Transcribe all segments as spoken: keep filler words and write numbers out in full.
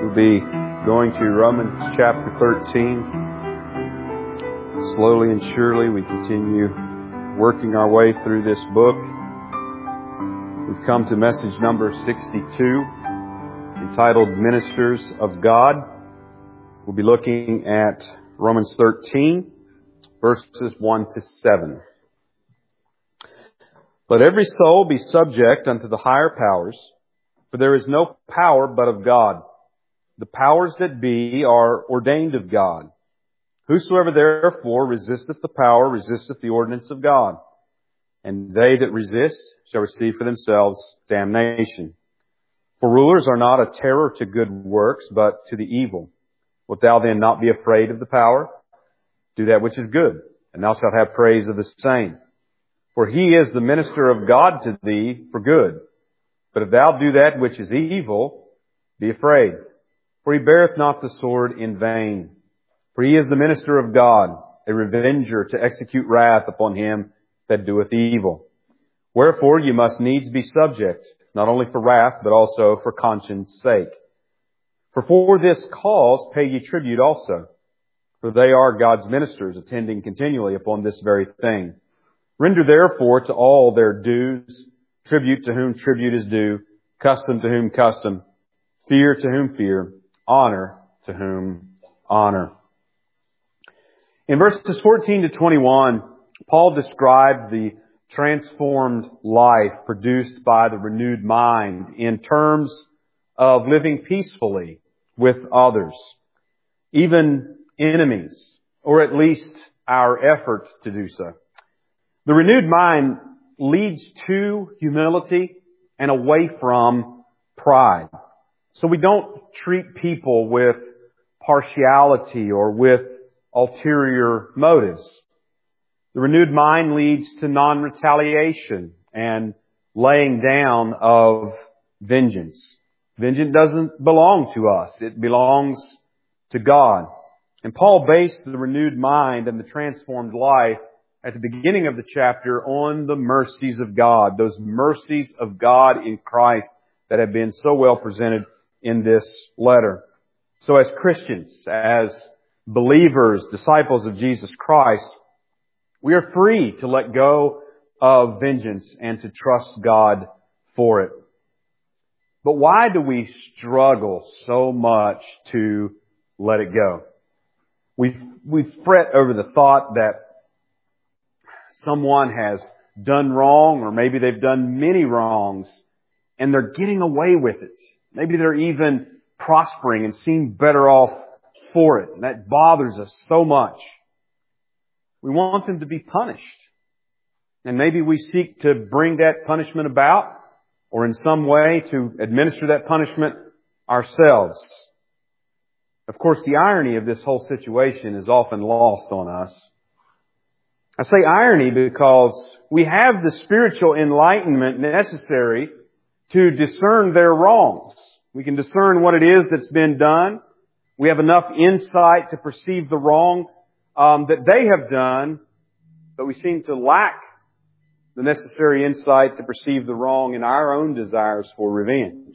We'll be going to Romans chapter thirteen. Slowly and surely we continue working our way through this book. We've come to message number sixty-two, entitled Ministers of God. We'll be looking at Romans thirteen, verses one to seven. Let every soul be subject unto the higher powers, for there is no power but of God. The powers that be are ordained of God. Whosoever therefore resisteth the power resisteth the ordinance of God. And they that resist shall receive for themselves damnation. For rulers are not a terror to good works, but to the evil. Wilt thou then not be afraid of the power? Do that which is good, and thou shalt have praise of the same. For he is the minister of God to thee for good. But if thou do that which is evil, be afraid. For he beareth not the sword in vain. For he is the minister of God, a revenger to execute wrath upon him that doeth evil. Wherefore you must needs be subject, not only for wrath, but also for conscience sake. For for this cause pay ye tribute also. For they are God's ministers, attending continually upon this very thing. Render therefore to all their dues, tribute to whom tribute is due, custom to whom custom, fear to whom fear, honor to whom honor. In verses fourteen to twenty-one, Paul described the transformed life produced by the renewed mind in terms of living peacefully with others, even enemies, or at least our effort to do so. The renewed mind leads to humility and away from pride. So we don't treat people with partiality or with ulterior motives. The renewed mind leads to non-retaliation and laying down of vengeance. Vengeance doesn't belong to us. It belongs to God. And Paul based the renewed mind and the transformed life at the beginning of the chapter on the mercies of God, those mercies of God in Christ that have been so well presented in this letter. So as Christians, as believers, disciples of Jesus Christ, we are free to let go of vengeance and to trust God for it. But why do we struggle so much to let it go? We we fret over the thought that someone has done wrong, or maybe they've done many wrongs, and they're getting away with it. Maybe they're even prospering and seem better off for it. And that bothers us so much. We want them to be punished. And maybe we seek to bring that punishment about, or in some way to administer that punishment ourselves. Of course, the irony of this whole situation is often lost on us. I say irony because we have the spiritual enlightenment necessary to discern their wrongs. We can discern what it is that's been done. We have enough insight to perceive the wrong um, that they have done, but we seem to lack the necessary insight to perceive the wrong in our own desires for revenge.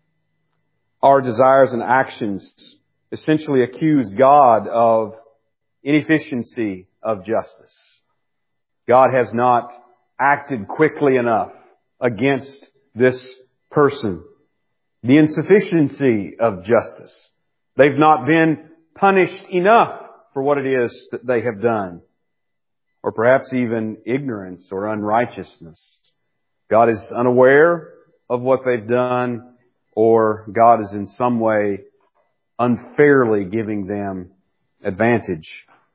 Our desires and actions essentially accuse God of inefficiency of justice. God has not acted quickly enough against this person. The insufficiency of justice. They've not been punished enough for what it is that they have done. Or perhaps even ignorance or unrighteousness. God is unaware of what they've done, or God is in some way unfairly giving them advantage.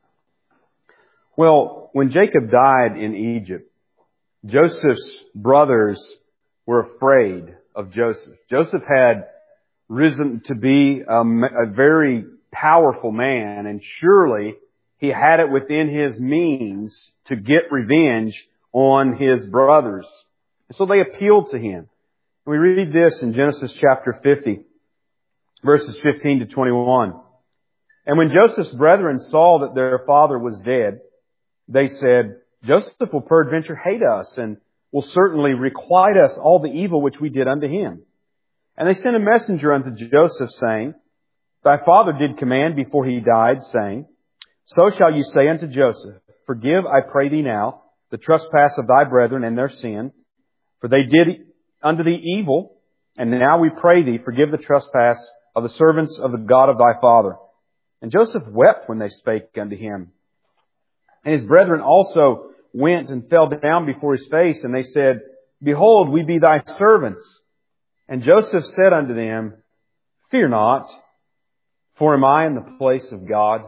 Well, when Jacob died in Egypt, Joseph's brothers were afraid of Joseph. Joseph had risen to be a, a very powerful man, and surely he had it within his means to get revenge on his brothers. And so they appealed to him. We read this in Genesis chapter fifty, verses fifteen to twenty-one. And when Joseph's brethren saw that their father was dead, they said, Joseph will peradventure hate us, and will certainly requite us all the evil which we did unto him. And they sent a messenger unto Joseph, saying, Thy father did command before he died, saying, So shall you say unto Joseph, Forgive, I pray thee now, the trespass of thy brethren and their sin, for they did unto thee evil, and now we pray thee, forgive the trespass of the servants of the God of thy father. And Joseph wept when they spake unto him. And his brethren also went and fell down before his face, and they said, Behold, we be thy servants. And Joseph said unto them, Fear not, for am I in the place of God?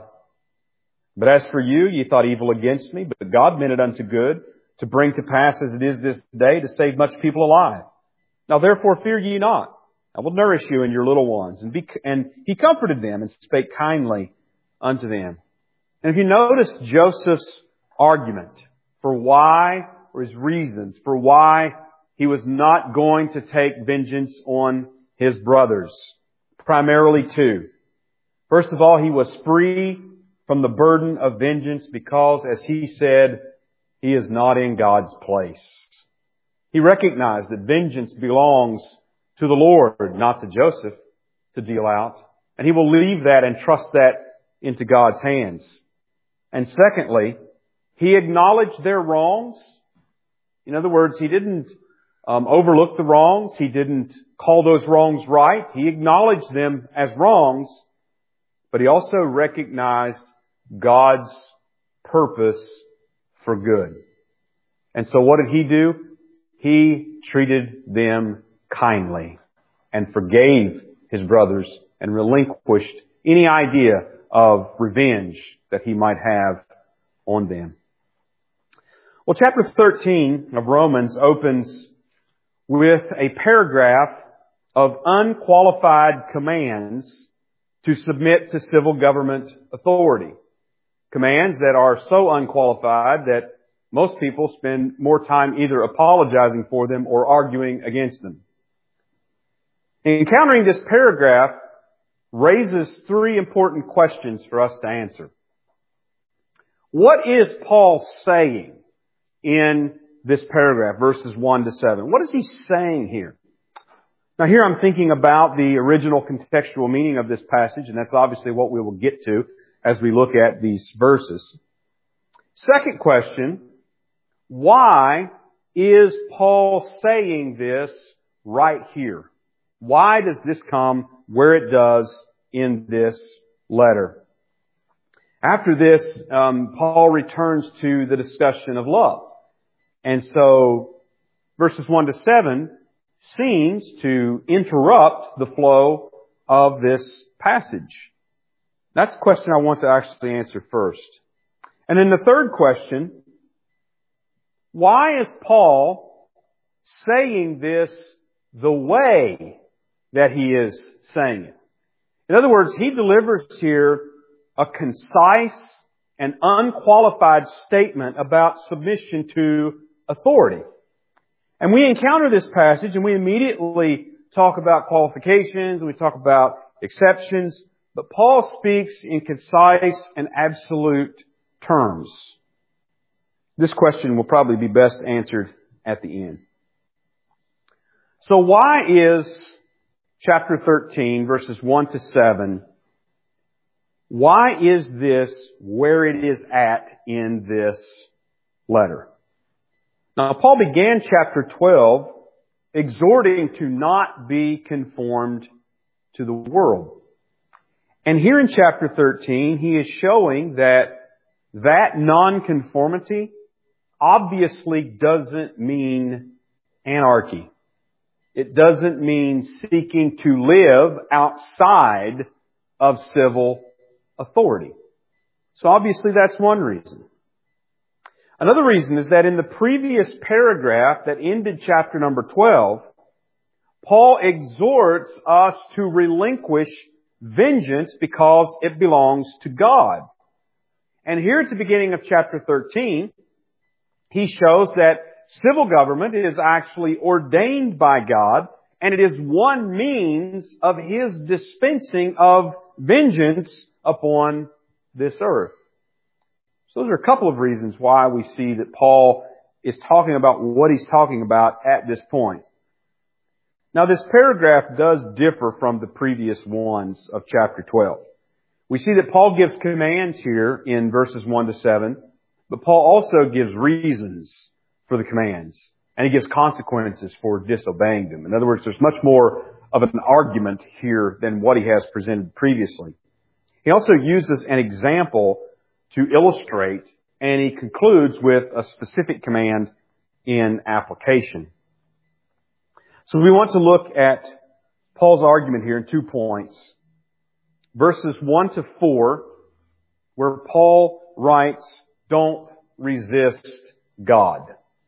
But as for you, ye thought evil against me, but God meant it unto good, to bring to pass as it is this day, to save much people alive. Now therefore fear ye not. I will nourish you and your little ones. And, be, and he comforted them and spake kindly unto them. And if you notice Joseph's argument for why, or his reasons for why he was not going to take vengeance on his brothers, primarily two. First of all, he was free from the burden of vengeance because, as he said, he is not in God's place. He recognized that vengeance belongs to the Lord, not to Joseph, to deal out. And he will leave that and trust that into God's hands. And secondly, he acknowledged their wrongs. In other words, he didn't um, overlook the wrongs. He didn't call those wrongs right. He acknowledged them as wrongs, but he also recognized God's purpose for good. And so what did he do? He treated them kindly and forgave his brothers and relinquished any idea of revenge that he might have on them. Well, chapter thirteen of Romans opens with a paragraph of unqualified commands to submit to civil government authority. Commands that are so unqualified that most people spend more time either apologizing for them or arguing against them. Encountering this paragraph raises three important questions for us to answer. What is Paul saying in this paragraph, verses one to seven? What is he saying here? Now here I'm thinking about the original contextual meaning of this passage, and that's obviously what we will get to as we look at these verses. Second question, why is Paul saying this right here? Why does this come where it does in this letter? After this, um, Paul returns to the discussion of love. And so verses one to seven seems to interrupt the flow of this passage. That's the question I want to actually answer first. And then the third question, why is Paul saying this the way that he is saying it? In other words, he delivers here a concise and unqualified statement about submission to authority. And we encounter this passage and we immediately talk about qualifications and we talk about exceptions, but Paul speaks in concise and absolute terms. This question will probably be best answered at the end. So why is chapter thirteen, verses one to seven, why is this where it is at in this letter? Now, Paul began chapter twelve exhorting to not be conformed to the world. And here in chapter thirteen, he is showing that that nonconformity obviously doesn't mean anarchy. It doesn't mean seeking to live outside of civil authority. So obviously that's one reason. Another reason is that in the previous paragraph that ended chapter number twelve, Paul exhorts us to relinquish vengeance because it belongs to God. And here at the beginning of chapter thirteen, he shows that civil government is actually ordained by God, and it is one means of His dispensing of vengeance upon this earth. So those are a couple of reasons why we see that Paul is talking about what he's talking about at this point. Now this paragraph does differ from the previous ones of chapter twelve. We see that Paul gives commands here in verses one to seven, but Paul also gives reasons for the commands, and he gives consequences for disobeying them. In other words, there's much more of an argument here than what he has presented previously. He also uses an example to illustrate, and he concludes with a specific command in application. So we want to look at Paul's argument here in two points. Verses one to four, where Paul writes, don't resist God.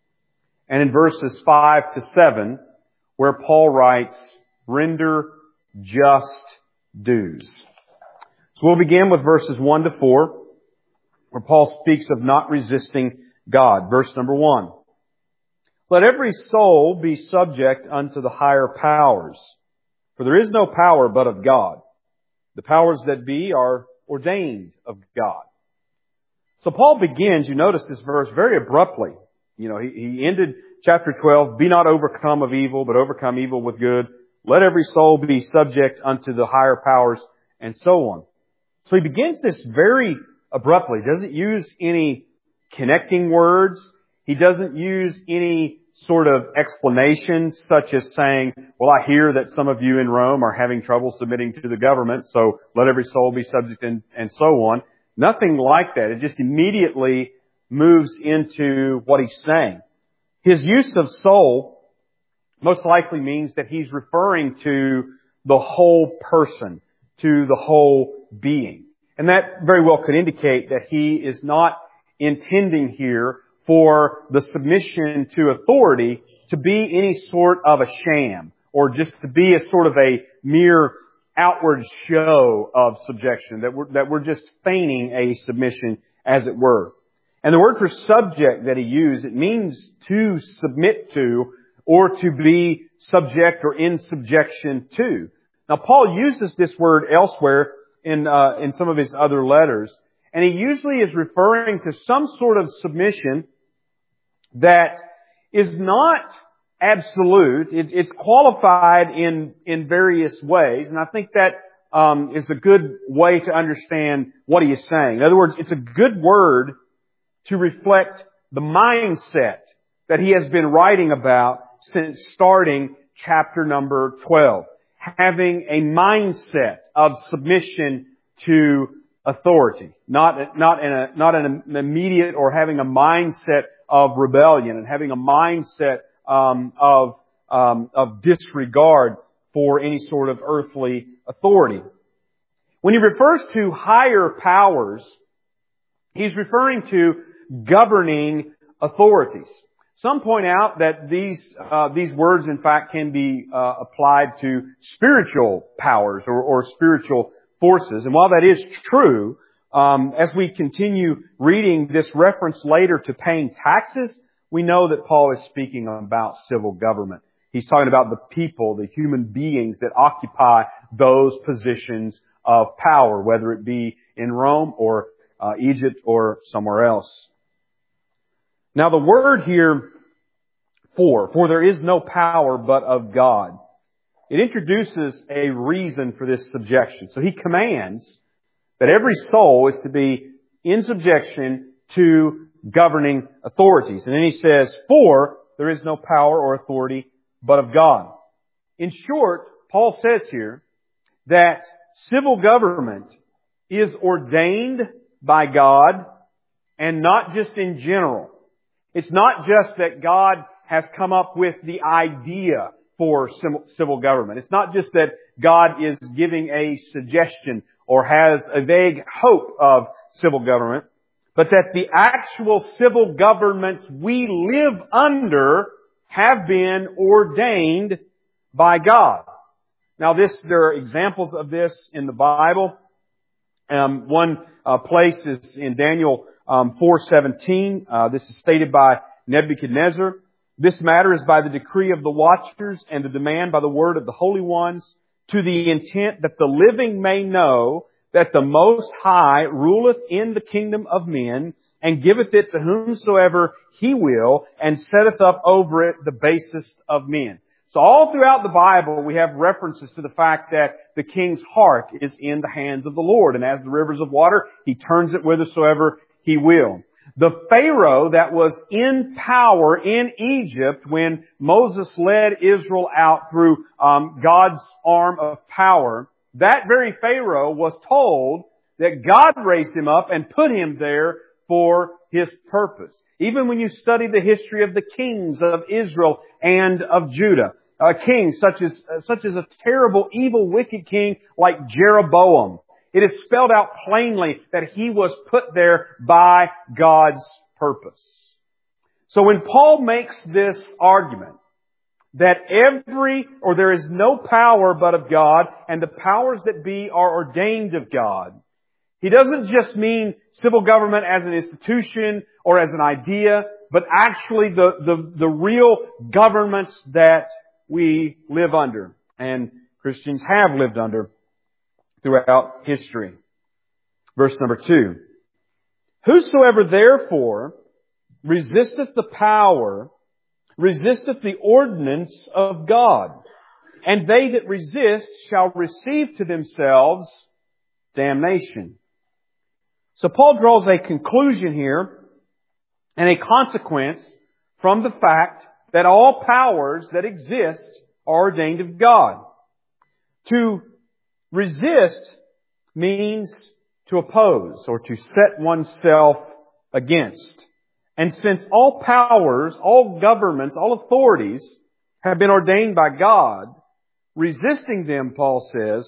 And in verses five to seven, where Paul writes, render just dues. So we'll begin with verses one to four, where Paul speaks of not resisting God. Verse number one. Let every soul be subject unto the higher powers, for there is no power but of God. The powers that be are ordained of God. So Paul begins, you notice this verse very abruptly. You know, he, he ended chapter twelve, be not overcome of evil, but overcome evil with good. Let every soul be subject unto the higher powers, and so on. So he begins this very abruptly. He doesn't use any connecting words. He doesn't use any sort of explanations such as saying, well, I hear that some of you in Rome are having trouble submitting to the government, so let every soul be subject and, and so on. Nothing like that. It just immediately moves into what he's saying. His use of soul most likely means that he's referring to the whole person, to the whole being. And that very well could indicate that he is not intending here for the submission to authority to be any sort of a sham, or just to be a sort of a mere outward show of subjection, that we're, that we're just feigning a submission, as it were. And the word for subject that he used, it means to submit to, or to be subject or in subjection to. Now Paul uses this word elsewhere in, uh, in some of his other letters, and he usually is referring to some sort of submission that is not absolute. It's, it's qualified in, in various ways. And I think that um, is a good way to understand what he is saying. In other words, it's a good word to reflect the mindset that he has been writing about since starting chapter number twelve. Having a mindset of submission to authority. Not, not in a, not in an immediate, or having a mindset of rebellion, and having a mindset um, of um, of disregard for any sort of earthly authority. When he refers to higher powers, he's referring to governing authorities. Some point out that these uh, these words, in fact, can be uh, applied to spiritual powers or, or spiritual forces. And while that is true, um, as we continue reading this reference later to paying taxes, we know that Paul is speaking about civil government. He's talking about the people, the human beings that occupy those positions of power, whether it be in Rome or uh, Egypt or somewhere else. Now the word here, for, for there is no power but of God, it introduces a reason for this subjection. So he commands that every soul is to be in subjection to governing authorities. And then he says, for there is no power or authority but of God. In short, Paul says here that civil government is ordained by God, and not just in general. It's not just that God has come up with the idea for civil government. It's not just that God is giving a suggestion or has a vague hope of civil government, but that the actual civil governments we live under have been ordained by God. Now this, there are examples of this in the Bible. Um, one uh, place is in Daniel um, four seventeen. Uh, this is stated by Nebuchadnezzar. This matter is by the decree of the watchers and the demand by the word of the holy ones, to the intent that the living may know that the Most High ruleth in the kingdom of men, and giveth it to whomsoever He will, and setteth up over it the basest of men. So all throughout the Bible, we have references to the fact that the king's heart is in the hands of the Lord. And as the rivers of water, He turns it whithersoever He will. The Pharaoh that was in power in Egypt when Moses led Israel out through um, God's arm of power, that very Pharaoh was told that God raised him up and put him there for His purpose. Even when you study the history of the kings of Israel and of Judah, a king such as, uh, such as a terrible, evil, wicked king like Jeroboam, it is spelled out plainly that he was put there by God's purpose. So when Paul makes this argument that every, or there is no power but of God, and the powers that be are ordained of God, he doesn't just mean civil government as an institution or as an idea, but actually the, the, the real governments that we live under and Christians have lived under throughout history. Verse number two. Whosoever therefore resisteth the power, resisteth the ordinance of God, and they that resist shall receive to themselves damnation. So Paul draws a conclusion here and a consequence from the fact that all powers that exist are ordained of God. To resist means to oppose or to set oneself against. And since all powers, all governments, all authorities have been ordained by God, resisting them, Paul says,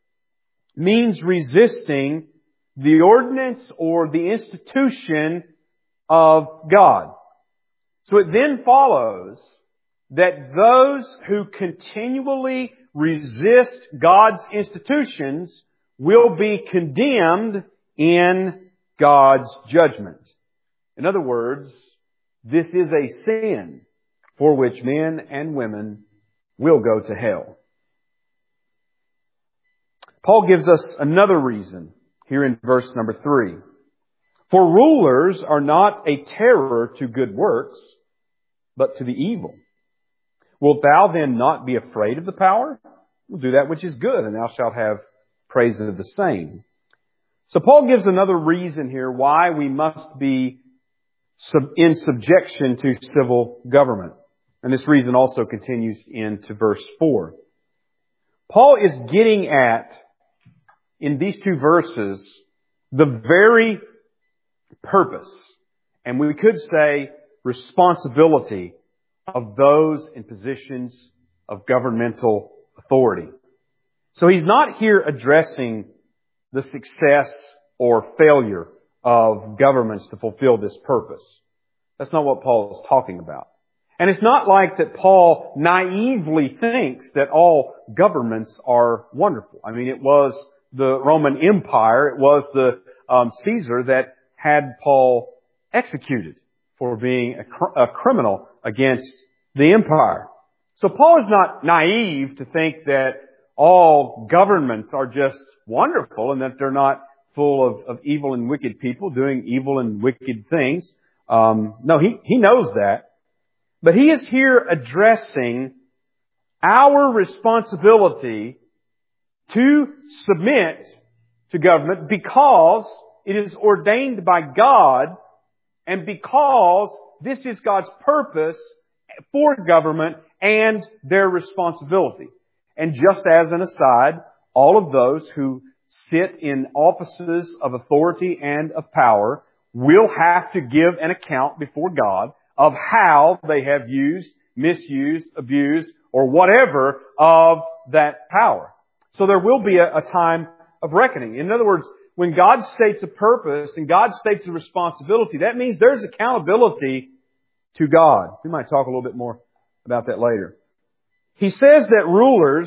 means resisting the ordinance or the institution of God. So it then follows that those who continually resist God's institutions will be condemned in God's judgment. In other words, this is a sin for which men and women will go to hell. Paul gives us another reason here in verse number three. For rulers are not a terror to good works, but to the evil. Wilt thou then not be afraid of the power? Well, do that which is good, and thou shalt have praise of the same. So Paul gives another reason here why we must be sub- in subjection to civil government. And this reason also continues into verse four. Paul is getting at, in these two verses, the very purpose, and we could say responsibility, of those in positions of governmental authority. So he's not here addressing the success or failure of governments to fulfill this purpose. That's not what Paul is talking about. And it's not like that Paul naively thinks that all governments are wonderful. I mean, it was the Roman Empire, it was the um, Caesar that had Paul executed for being a, cr- a criminal against the empire. So Paul is not naive to think that all governments are just wonderful and that they're not full of, of evil and wicked people doing evil and wicked things. Um, no, he, he knows that. But he is here addressing our responsibility to submit to government because it is ordained by God and because this is God's purpose for government and their responsibility. And just as an aside, all of those who sit in offices of authority and of power will have to give an account before God of how they have used, misused, abused, or whatever of that power. So there will be a, a time of reckoning. In other words, when God states a purpose and God states a responsibility, that means there's accountability to God. We might talk a little bit more about that later. He says that rulers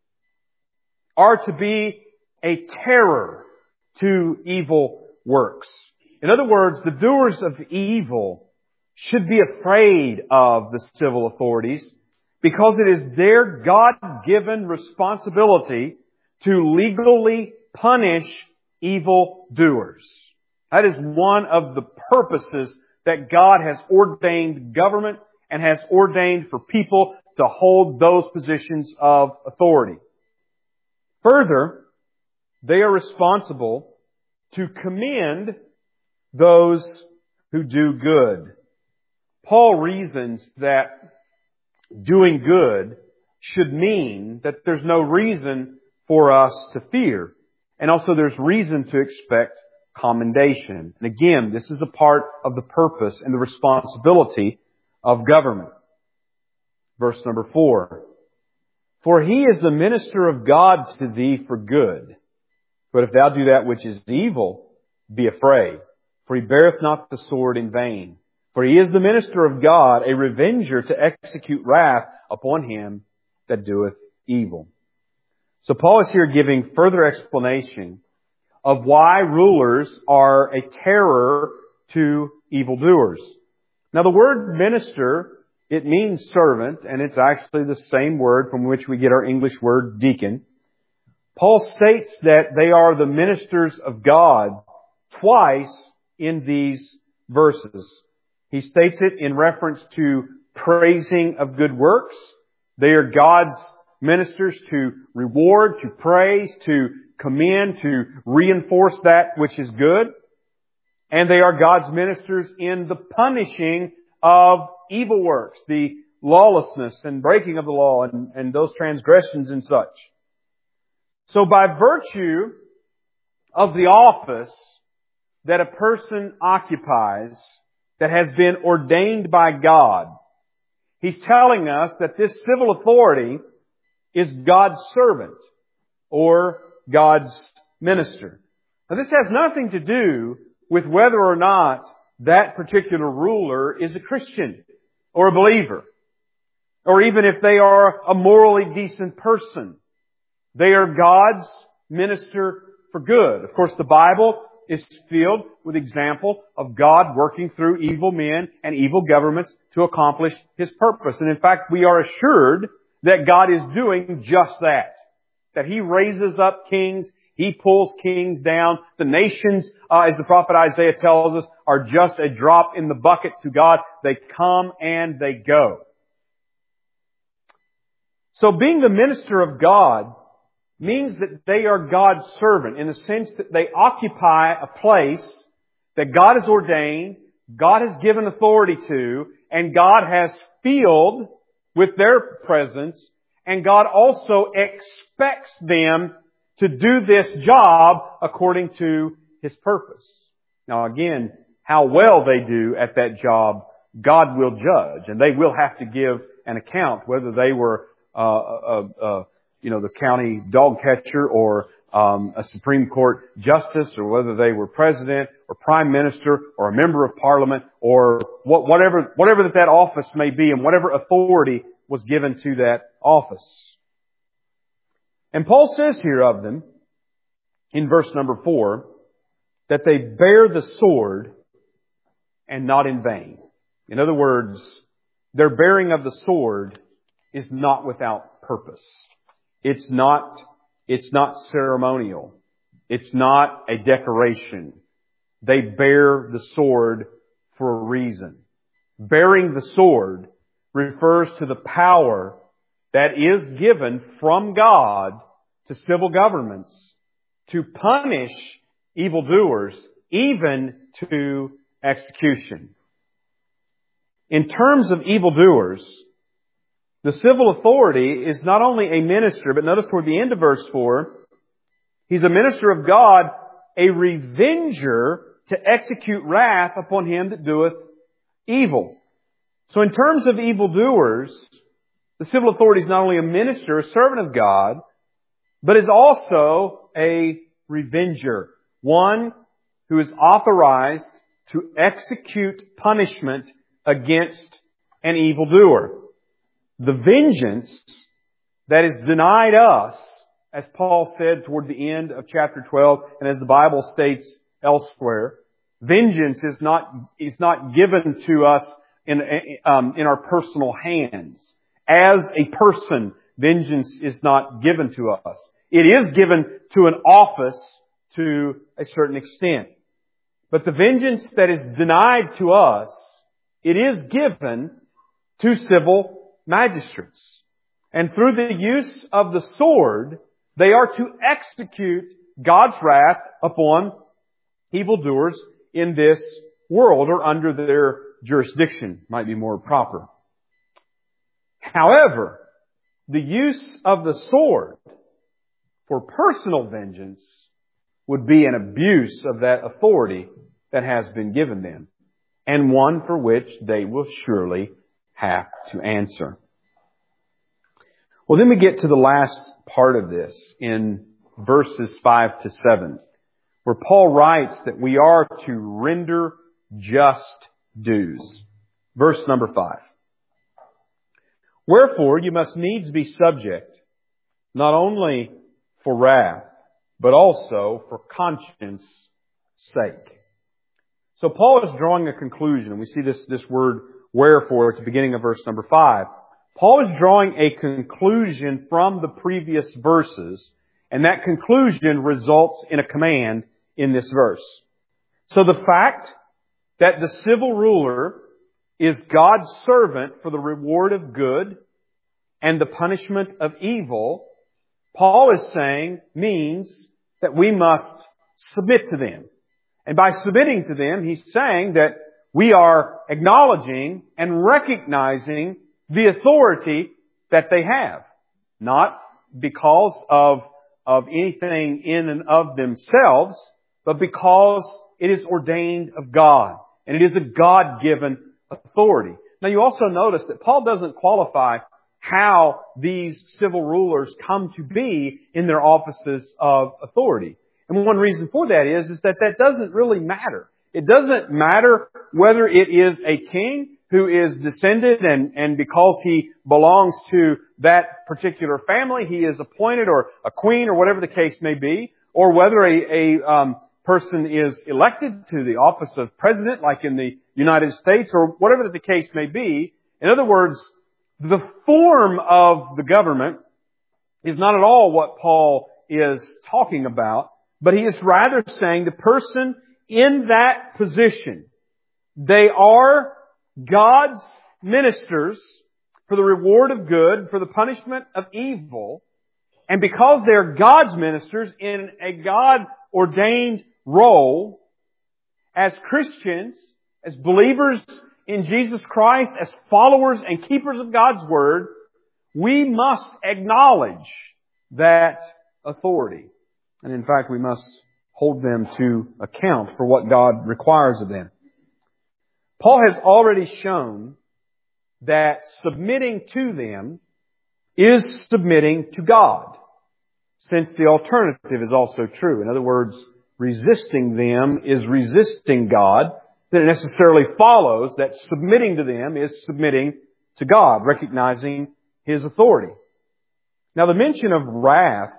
are to be a terror to evil works. In other words, the doers of evil should be afraid of the civil authorities because it is their God-given responsibility to legally punish evil doers. That is one of the purposes that God has ordained government and has ordained for people to hold those positions of authority. Further, they are responsible to commend those who do good. Paul reasons that doing good should mean that there's no reason for us to fear. And also there's reason to expect commendation. And again, this is a part of the purpose and the responsibility of government. Verse number four. For he is the minister of God to thee for good. But if thou do that which is evil, be afraid. For he beareth not the sword in vain. For he is the minister of God, a revenger to execute wrath upon him that doeth evil. So Paul is here giving further explanation of why rulers are a terror to evildoers. Now the word minister, it means servant, and it's actually the same word from which we get our English word deacon. Paul states that they are the ministers of God twice in these verses. He states it in reference to praising of good works. They are God's ministers to reward, to praise, to commend, to reinforce that which is good. And they are God's ministers in the punishing of evil works, the lawlessness and breaking of the law and, and those transgressions and such. So by virtue of the office that a person occupies that has been ordained by God, he's telling us that this civil authority is God's servant or God's minister. Now this has nothing to do with whether or not that particular ruler is a Christian or a believer, or even if they are a morally decent person. They are God's minister for good. Of course, the Bible is filled with example of God working through evil men and evil governments to accomplish His purpose. And in fact, we are assured that God is doing just that. That He raises up kings, He pulls kings down. The nations, uh, as the prophet Isaiah tells us, are just a drop in the bucket to God. They come and they go. So being the minister of God means that they are God's servant in the sense that they occupy a place that God has ordained, God has given authority to, and God has filled with their presence, and God also expects them to do this job according to His purpose. Now again, how well they do at that job, God will judge, and they will have to give an account whether they were uh, uh, uh, you know, the county dog catcher or um, a Supreme Court justice, or whether they were president or prime minister or a member of parliament, or what, whatever whatever that that office may be, and whatever authority was given to that office. And Paul says here of them, in verse number four, that they bear the sword and not in vain. In other words, their bearing of the sword is not without purpose. It's not, it's not ceremonial. It's not a decoration. They bear the sword for a reason. Bearing the sword refers to the power that is given from God to civil governments to punish evildoers, even to execution. In terms of evildoers, the civil authority is not only a minister, but notice toward the end of verse four, he's a minister of God, a revenger to execute wrath upon him that doeth evil. So in terms of evildoers, the civil authority is not only a minister, a servant of God, but is also a revenger. One who is authorized to execute punishment against an evildoer. The vengeance that is denied us, as Paul said toward the end of chapter twelve, and as the Bible states elsewhere, vengeance is not, is not given to us in, um, in our personal hands. As a person, vengeance is not given to us. It is given to an office to a certain extent. But the vengeance that is denied to us, it is given to civil magistrates. And through the use of the sword, they are to execute God's wrath upon evildoers in this world, or under their jurisdiction, might be more proper. However, the use of the sword for personal vengeance would be an abuse of that authority that has been given them, and one for which they will surely have to answer. Well, then we get to the last part of this in verses five to seven, where Paul writes that we are to render just dues. Verse number five. Wherefore you must needs be subject, not only for wrath, but also for conscience sake. So Paul is drawing a conclusion. We see this, this word wherefore at the beginning of verse number five. Paul is drawing a conclusion from the previous verses, and that conclusion results in a command in this verse. So the fact that the civil ruler is God's servant for the reward of good and the punishment of evil, Paul is saying means that we must submit to them. And by submitting to them, he's saying that we are acknowledging and recognizing the authority that they have. Not because of, of anything in and of themselves, but because it is ordained of God. And it is a God-given authority. Now you also notice that Paul doesn't qualify how these civil rulers come to be in their offices of authority. And one reason for that is, is that that doesn't really matter. It doesn't matter whether it is a king who is descended and, and because he belongs to that particular family, he is appointed, or a queen, or whatever the case may be, or whether a, a um, person is elected to the office of president, like in the United States, or whatever the case may be. In other words, the form of the government is not at all what Paul is talking about, but he is rather saying the person in that position, they are God's ministers for the reward of good, for the punishment of evil, and because they're God's ministers in a God-ordained role, as Christians, as believers in Jesus Christ, as followers and keepers of God's Word, we must acknowledge that authority. And in fact, we must hold them to account for what God requires of them. Paul has already shown that submitting to them is submitting to God, since the alternative is also true. In other words, resisting them is resisting God. Then it necessarily follows that submitting to them is submitting to God, recognizing His authority. Now the mention of wrath,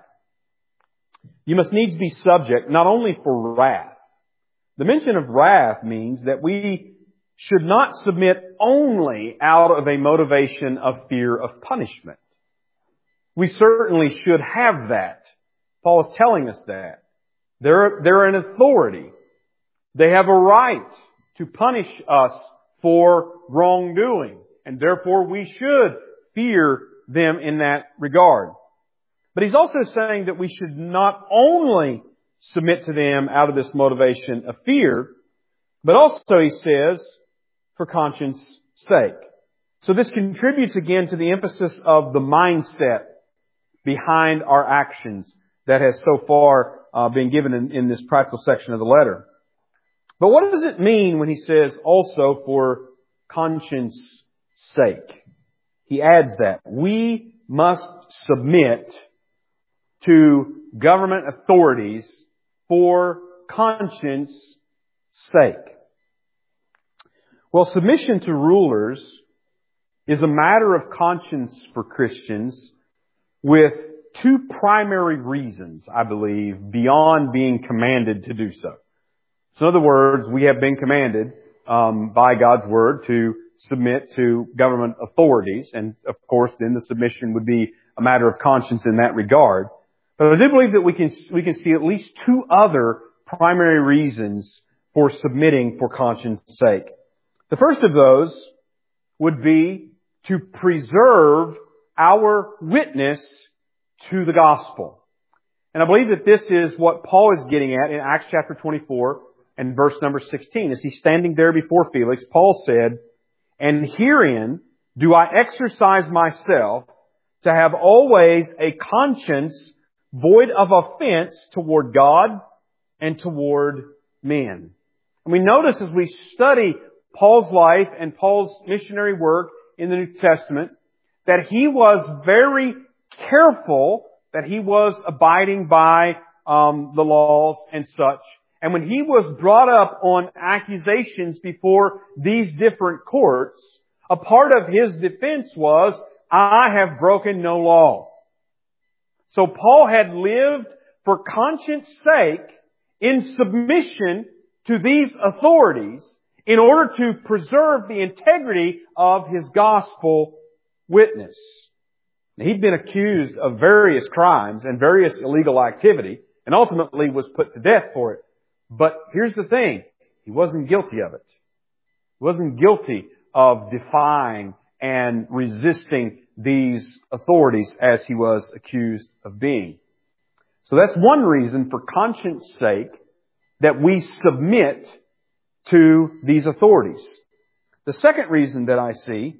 you must needs be subject not only for wrath. The mention of wrath means that we should not submit only out of a motivation of fear of punishment. We certainly should have that. Paul is telling us that. They're, they're an authority. They have a right to punish us for wrongdoing, and therefore we should fear them in that regard. But he's also saying that we should not only submit to them out of this motivation of fear, but also, he says, for conscience sake. So this contributes again to the emphasis of the mindset behind our actions that has so far uh, been given in, in this practical section of the letter. But what does it mean when he says also for conscience sake? He adds that we must submit to government authorities for conscience sake. Well, submission to rulers is a matter of conscience for Christians with two primary reasons, I believe, beyond being commanded to do so. So in other words, we have been commanded um, by God's Word to submit to government authorities, and of course then the submission would be a matter of conscience in that regard. But I do believe that we can we can see at least two other primary reasons for submitting for conscience sake. The first of those would be to preserve our witness to the gospel. And I believe that this is what Paul is getting at in Acts chapter twenty-four and verse number sixteen. As he's standing there before Felix, Paul said, "And herein do I exercise myself to have always a conscience void of offense toward God and toward men." And we notice as we study Paul's life and Paul's missionary work in the New Testament that he was very careful that he was abiding by um, the laws and such. And when he was brought up on accusations before these different courts, a part of his defense was, "I have broken no law." So Paul had lived for conscience sake in submission to these authorities in order to preserve the integrity of his gospel witness. He'd been accused of various crimes and various illegal activity and ultimately was put to death for it. But here's the thing. He wasn't guilty of it. He wasn't guilty of defying and resisting these authorities as he was accused of being. So that's one reason for conscience sake that we submit to these authorities. The second reason that I see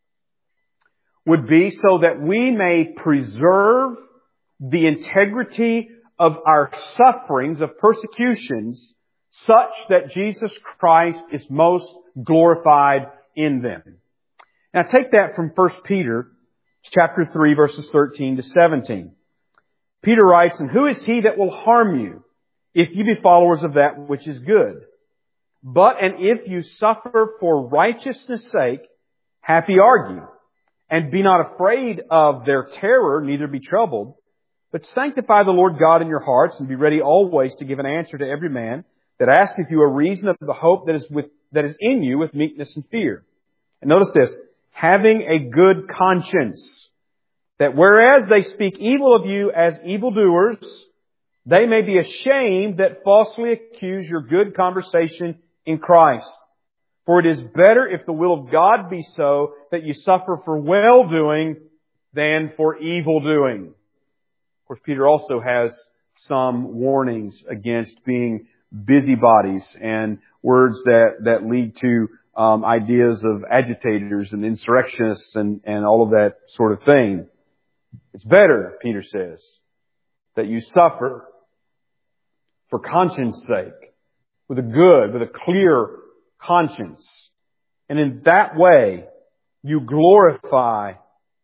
would be so that we may preserve the integrity of our sufferings, of persecutions, such that Jesus Christ is most glorified in them. Now take that from First Peter chapter three, verses thirteen to seventeen. Peter writes, "And who is he that will harm you, if you be followers of that which is good? But and if you suffer for righteousness' sake, happy are you. And be not afraid of their terror, neither be troubled. But sanctify the Lord God in your hearts, and be ready always to give an answer to every man that asketh you a reason of the hope that is with that is in you with meekness and fear." And notice this, "having a good conscience, that whereas they speak evil of you as evildoers, they may be ashamed that falsely accuse your good conversation in Christ. For it is better, if the will of God be so, that you suffer for well-doing than for evil-doing." Of course, Peter also has some warnings against being busybodies and words that, that lead to um, ideas of agitators and insurrectionists and, and all of that sort of thing. It's better, Peter says, that you suffer for conscience sake, with a good, with a clear conscience. And in that way, you glorify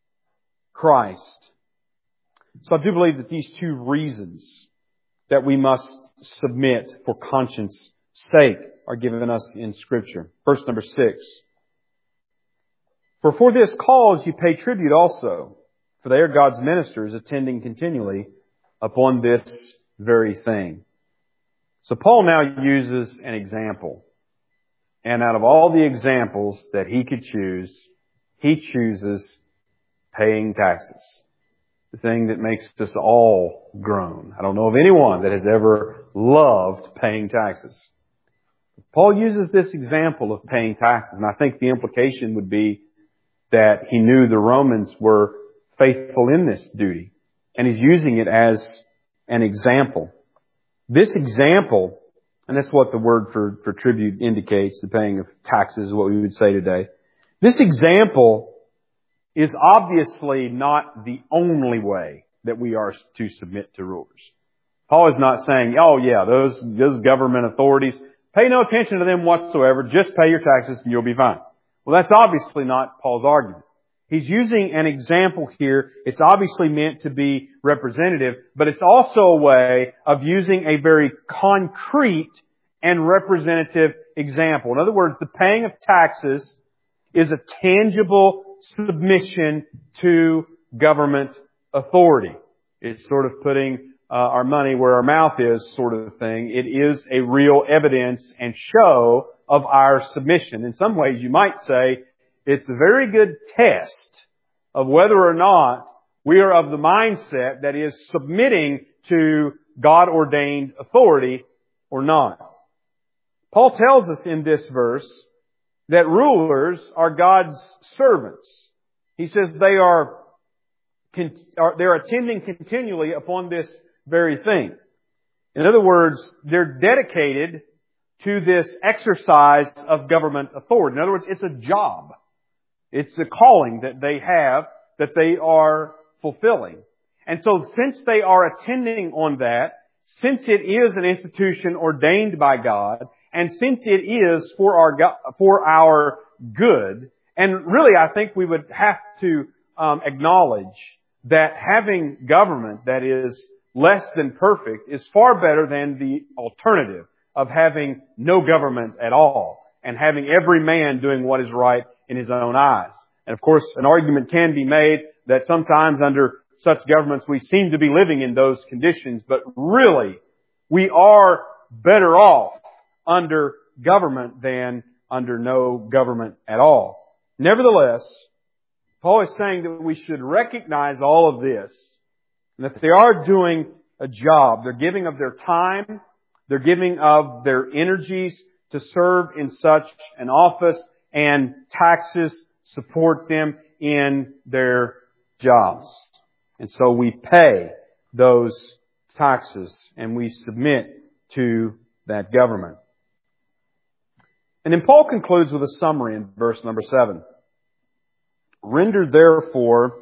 Christ. So I do believe that these two reasons that we must submit for conscience sake are given us in Scripture. Verse number six. "For for this cause you pay tribute also, for they are God's ministers, attending continually upon this very thing." So Paul now uses an example. And out of all the examples that he could choose, he chooses paying taxes. The thing that makes us all groan. I don't know of anyone that has ever loved paying taxes. Paul uses this example of paying taxes, and I think the implication would be that he knew the Romans were faithful in this duty. And he's using it as an example. This example, and that's what the word for, for tribute indicates, the paying of taxes is what we would say today. This example is obviously not the only way that we are to submit to rulers. Paul is not saying, oh yeah, those, those government authorities, pay no attention to them whatsoever, just pay your taxes and you'll be fine. Well, that's obviously not Paul's argument. He's using an example here. It's obviously meant to be representative, but it's also a way of using a very concrete and representative example. In other words, the paying of taxes is a tangible submission to government authority. It's sort of putting uh, our money where our mouth is sort of thing. It is a real evidence and show of our submission. In some ways, you might say it's a very good test of whether or not we are of the mindset that is submitting to God-ordained authority or not. Paul tells us in this verse that rulers are God's servants. He says they are, they're attending continually upon this very thing. In other words, they're dedicated to this exercise of government authority. In other words, it's a job. It's a calling that they have that they are fulfilling. And so since they are attending on that, since it is an institution ordained by God, and since it is for our for our good, and really I think we would have to um, acknowledge that having government that is less than perfect is far better than the alternative of having no government at all and having every man doing what is right in his own eyes. And of course, an argument can be made that sometimes under such governments we seem to be living in those conditions, but really we are better off under government than under no government at all. Nevertheless, Paul is saying that we should recognize all of this, and that they are doing a job. They're giving of their time, they're giving of their energies to serve in such an office, and taxes support them in their jobs. And so we pay those taxes and we submit to that government. And then Paul concludes with a summary in verse number seven. Render therefore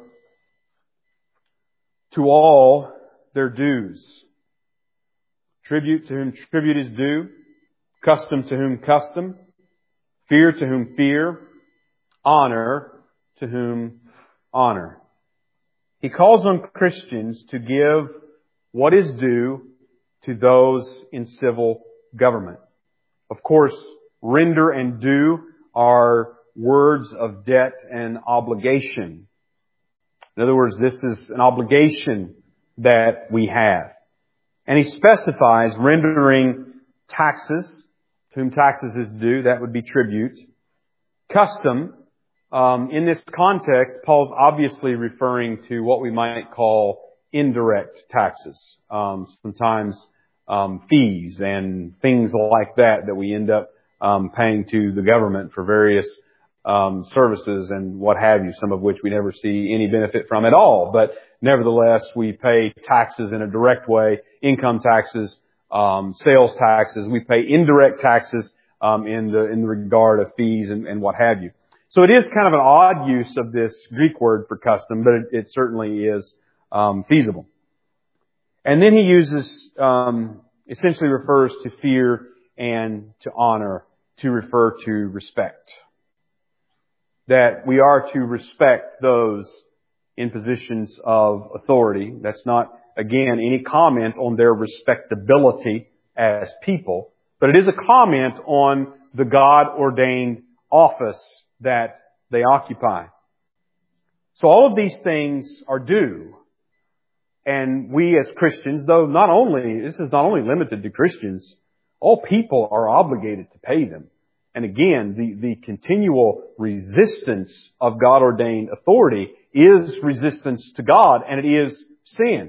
to all their dues. Tribute to whom tribute is due. Custom to whom custom. Fear to whom fear. Honor to whom honor. He calls on Christians to give what is due to those in civil government. Of course, render and due are words of debt and obligation. In other words, this is an obligation that we have. And he specifies rendering taxes, to whom taxes is due, that would be tribute. Custom, um, in this context, Paul's obviously referring to what we might call indirect taxes. Um, sometimes um, fees and things like that that we end up um, paying to the government for various um, services and what have you, some of which we never see any benefit from at all. But nevertheless, we pay taxes in a direct way, income taxes, um, sales taxes. We pay indirect taxes um, in the in the regard of fees and, and what have you. So it is kind of an odd use of this Greek word for custom, but it, it certainly is um, feasible. And then he uses, um, essentially refers to fear and to honor to refer to respect. That we are to respect those in positions of authority. That's not, again, any comment on their respectability as people, but it is a comment on the God-ordained office that they occupy. So all of these things are due. And we as Christians, though not only, this is not only limited to Christians, all people are obligated to pay them. And again, the, the continual resistance of God-ordained authority is resistance to God, and it is sin.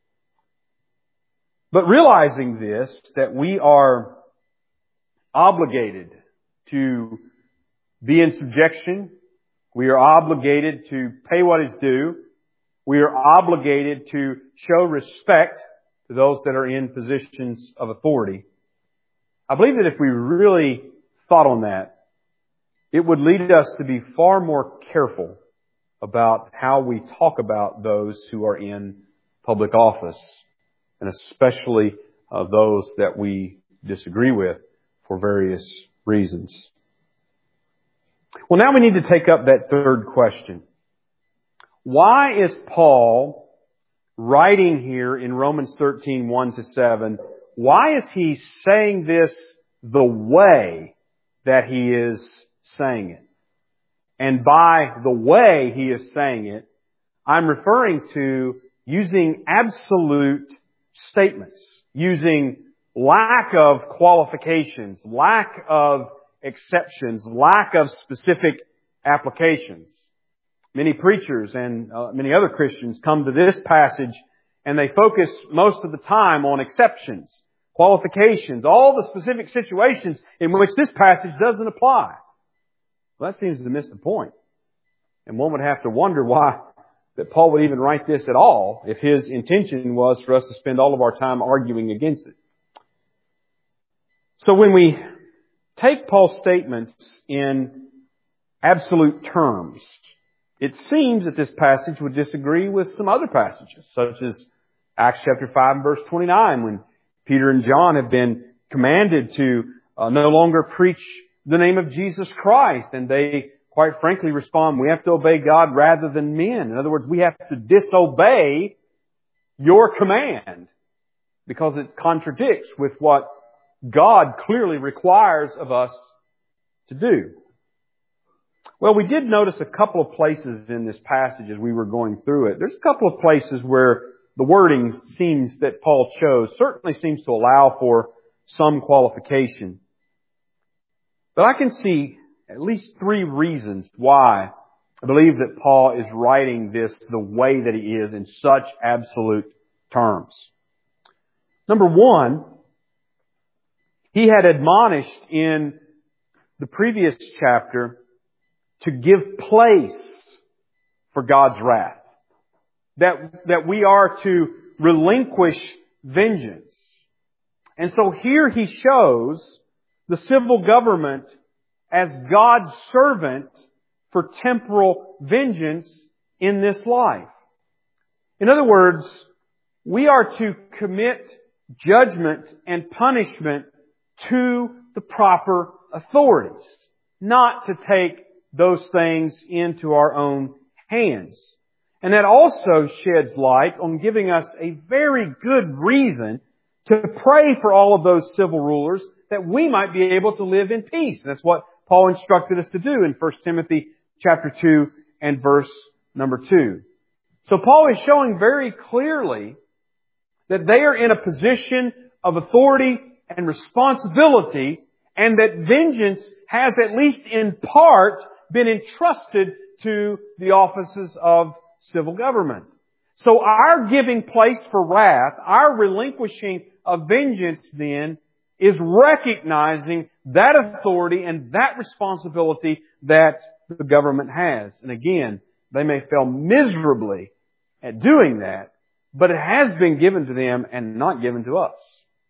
But realizing this, that we are obligated to be in subjection, we are obligated to pay what is due, we are obligated to show respect to those that are in positions of authority. I believe that if we really thought on that, it would lead us to be far more careful about how we talk about those who are in public office, and especially uh, those that we disagree with for various reasons. Well, now we need to take up that third question. Why is Paul writing here in Romans thirteen, one to seven, why is he saying this the way that he is saying it? And by the way he is saying it, I'm referring to using absolute statements, using lack of qualifications, lack of exceptions, lack of specific applications. Many preachers and uh, many other Christians come to this passage and they focus most of the time on exceptions, qualifications, all the specific situations in which this passage doesn't apply. Well, that seems to miss the point. And one would have to wonder why that Paul would even write this at all if his intention was for us to spend all of our time arguing against it. So when we take Paul's statements in absolute terms, it seems that this passage would disagree with some other passages, such as Acts chapter five and verse twenty-nine, when Peter and John have been commanded to uh, no longer preach the name of Jesus Christ, and they quite frankly respond, we have to obey God rather than men. In other words, we have to disobey your command because it contradicts with what God clearly requires of us to do. Well, we did notice a couple of places in this passage as we were going through it. There's a couple of places where the wording seems that Paul chose certainly seems to allow for some qualification. But I can see at least three reasons why I believe that Paul is writing this the way that he is in such absolute terms. Number one, he had admonished in the previous chapter to give place for God's wrath. That, that we are to relinquish vengeance. And so here he shows the civil government as God's servant for temporal vengeance in this life. In other words, we are to commit judgment and punishment to the proper authorities, not to take those things into our own hands. And that also sheds light on giving us a very good reason to pray for all of those civil rulers that we might be able to live in peace. And that's what Paul instructed us to do in First Timothy chapter two and verse number two. So Paul is showing very clearly that they are in a position of authority and responsibility, and that vengeance has at least in part been entrusted to the offices of civil government. So our giving place for wrath, our relinquishing of vengeance then, is recognizing that authority and that responsibility that the government has. And again, they may fail miserably at doing that, but it has been given to them and not given to us.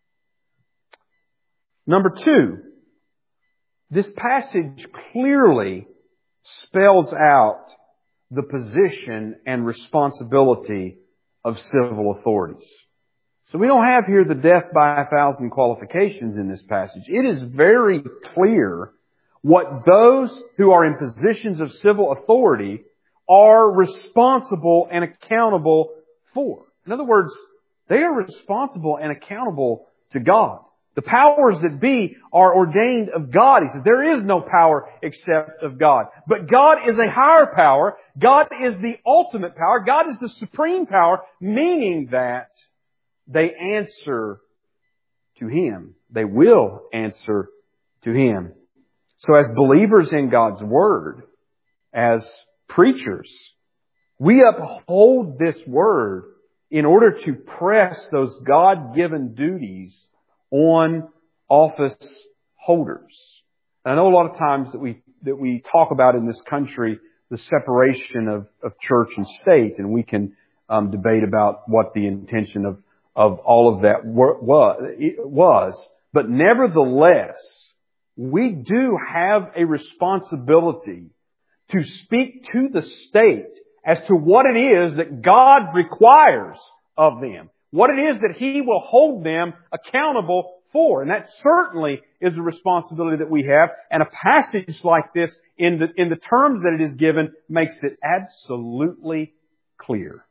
Number two, this passage clearly spells out the position and responsibility of civil authorities. So we don't have here the death by a thousand qualifications in this passage. It is very clear what those who are in positions of civil authority are responsible and accountable for. In other words, they are responsible and accountable to God. The powers that be are ordained of God. He says there is no power except of God. But God is a higher power. God is the ultimate power. God is the supreme power, meaning that they answer to Him. They will answer to Him. So as believers in God's Word, as preachers, we uphold this Word in order to press those God-given duties on office holders. And I know a lot of times that we that we talk about in this country the separation of, of church and state, and we can um, debate about what the intention of of all of that was. was. But nevertheless, we do have a responsibility to speak to the state as to what it is that God requires of them. What it is that He will hold them accountable for. And that certainly is a responsibility that we have. And a passage like this, in the, in the terms that it is given, makes it absolutely clear.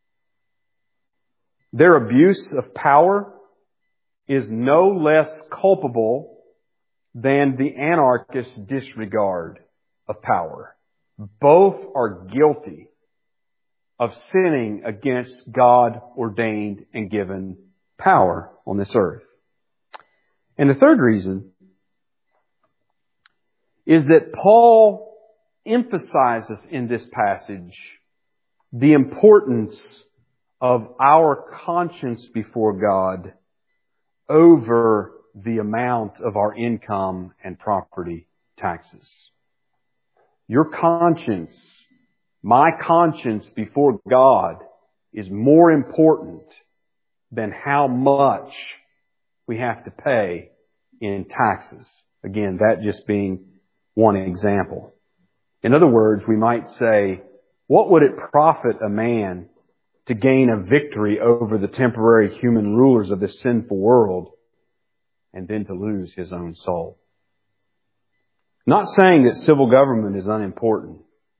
Their abuse of power is no less culpable than the anarchist's disregard of power. Both are guilty of sinning against God-ordained and given power on this earth. And the third reason is that Paul emphasizes in this passage the importance of our conscience before God over the amount of our income and property taxes. Your conscience My conscience before God is more important than how much we have to pay in taxes. Again, that just being one example. In other words, we might say, what would it profit a man to gain a victory over the temporary human rulers of this sinful world and then to lose his own soul? Not saying that civil government is unimportant,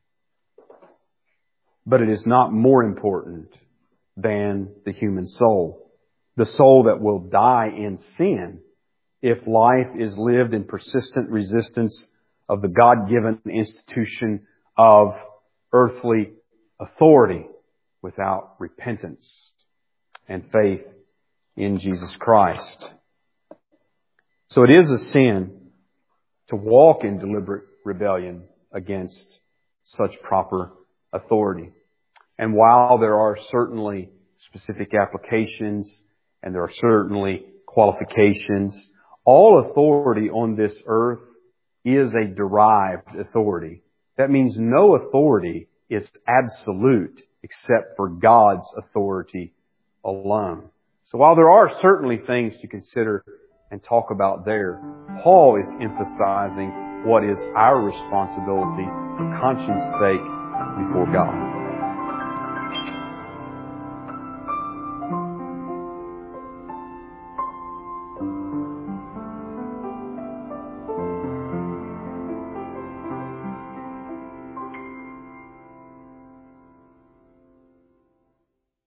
but it is not more important than the human soul. The soul that will die in sin if life is lived in persistent resistance of the God-given institution of earthly authority without repentance and faith in Jesus Christ. So it is a sin to walk in deliberate rebellion against such proper authority. And while there are certainly specific applications and there are certainly qualifications, all authority on this earth is a derived authority. That means no authority is absolute except for God's authority alone. So while there are certainly things to consider and talk about there, Paul is emphasizing what is our responsibility for conscience sake before God.